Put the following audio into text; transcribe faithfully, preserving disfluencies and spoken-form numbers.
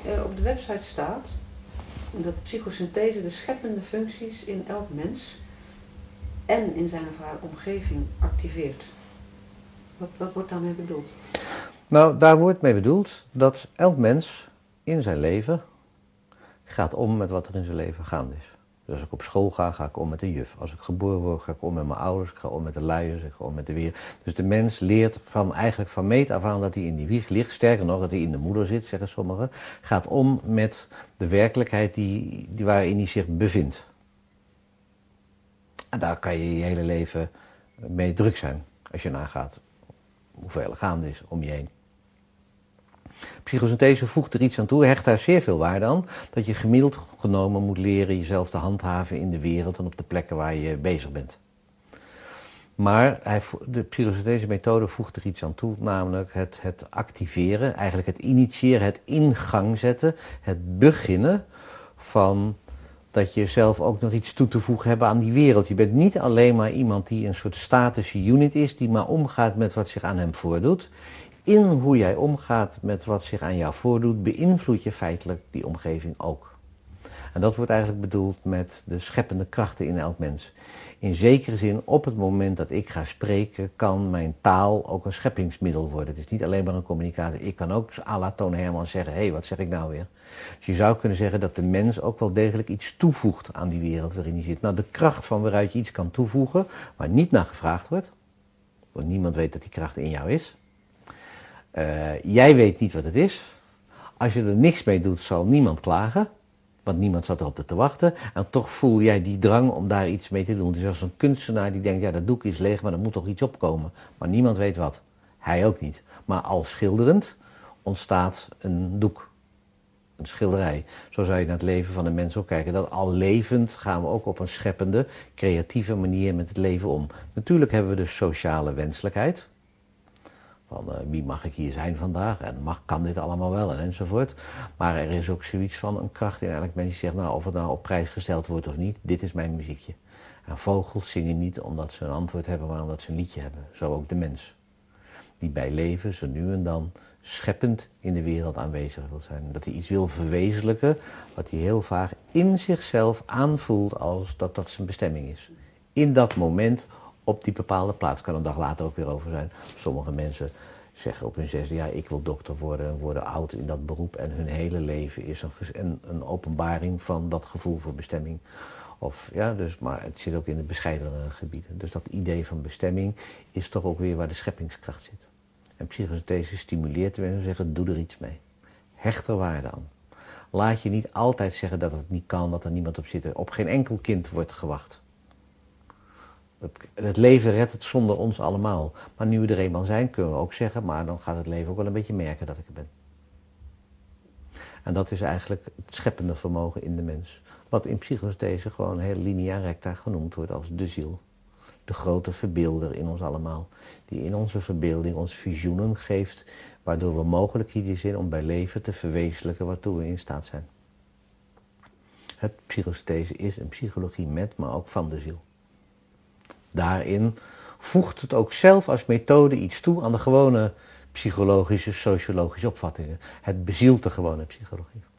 uh, op de website staat dat psychosynthese de scheppende functies in elk mens en in zijn of haar omgeving activeert. Wat, wat wordt daarmee bedoeld? Nou, daar wordt mee bedoeld dat elk mens in zijn leven gaat om met wat er in zijn leven gaande is. Dus als ik op school ga, ga ik om met de juf. Als ik geboren word, ga ik om met mijn ouders, ik ga om met de luiers, ik ga om met de weer. Dus de mens leert van eigenlijk van meet af aan dat hij in die wieg ligt, sterker nog dat hij in de moeder zit, zeggen sommigen, gaat om met de werkelijkheid die, die waarin hij zich bevindt. En daar kan je je hele leven mee druk zijn, als je nagaat hoeveel er gaande is om je heen. Psychosynthese voegt er iets aan toe, hecht daar zeer veel waarde aan, dat je gemiddeld genomen moet leren jezelf te handhaven in de wereld en op de plekken waar je bezig bent. Maar hij, de psychosynthese methode voegt er iets aan toe, namelijk het, het activeren, eigenlijk het initiëren, het in gang zetten, het beginnen van dat je zelf ook nog iets toe te voegen hebt aan die wereld. Je bent niet alleen maar iemand die een soort statische unit is, die maar omgaat met wat zich aan hem voordoet. In hoe jij omgaat met wat zich aan jou voordoet, beïnvloed je feitelijk die omgeving ook. En dat wordt eigenlijk bedoeld met de scheppende krachten in elk mens. In zekere zin, op het moment dat ik ga spreken, kan mijn taal ook een scheppingsmiddel worden. Het is niet alleen maar een communicatie. Ik kan ook à la Toon Hermans zeggen, hé, hey, wat zeg ik nou weer? Dus je zou kunnen zeggen dat de mens ook wel degelijk iets toevoegt aan die wereld waarin hij zit. Nou, de kracht van waaruit je iets kan toevoegen, waar niet naar gevraagd wordt, want niemand weet dat die kracht in jou is. Uh, jij weet niet wat het is. Als je er niks mee doet, zal niemand klagen. Want niemand zat erop te wachten. En toch voel jij die drang om daar iets mee te doen. Dus als een kunstenaar die denkt, ja, dat doek is leeg, maar er moet toch iets opkomen. Maar niemand weet wat. Hij ook niet. Maar al schilderend ontstaat een doek. Een schilderij. Zo zou je naar het leven van een mens ook kijken. Dat al levend gaan we ook op een scheppende, creatieve manier met het leven om. Natuurlijk hebben we de sociale wenselijkheid. Van uh, wie mag ik hier zijn vandaag en mag, kan dit allemaal wel en enzovoort. Maar er is ook zoiets van een kracht in elk mens die zegt, nou, of het nou op prijs gesteld wordt of niet, dit is mijn muziekje. En vogels zingen niet omdat ze een antwoord hebben, maar omdat ze een liedje hebben. Zo ook de mens. Die bij leven zo nu en dan scheppend in de wereld aanwezig wil zijn. Dat hij iets wil verwezenlijken wat hij heel vaak in zichzelf aanvoelt als dat dat zijn bestemming is. In dat moment op die bepaalde plaats. Kan een dag later ook weer over zijn. Sommige mensen zeggen op hun zesde jaar, ik wil dokter worden, worden oud in dat beroep en hun hele leven is een, een, een openbaring van dat gevoel voor bestemming. Of, ja, dus, maar het zit ook in de bescheidenere gebieden. Dus dat idee van bestemming is toch ook weer waar de scheppingskracht zit. En psychosynthese stimuleert de mensen zeggen, doe er iets mee. Hecht er waarde aan. Laat je niet altijd zeggen dat het niet kan, dat er niemand op zit. Op geen enkel kind wordt gewacht. Het, het leven redt het zonder ons allemaal. Maar nu we er eenmaal zijn, kunnen we ook zeggen, maar dan gaat het leven ook wel een beetje merken dat ik er ben. En dat is eigenlijk het scheppende vermogen in de mens. Wat in psychosynthese gewoon heel linea recta genoemd wordt als de ziel. De grote verbeelder in ons allemaal. Die in onze verbeelding ons visioenen geeft, waardoor we mogelijkheden zien om bij leven te verwezenlijken waartoe we in staat zijn. Het psychosynthese is een psychologie met, maar ook van de ziel. Daarin voegt het ook zelf als methode iets toe aan de gewone psychologische, sociologische opvattingen. Het bezielt de gewone psychologie.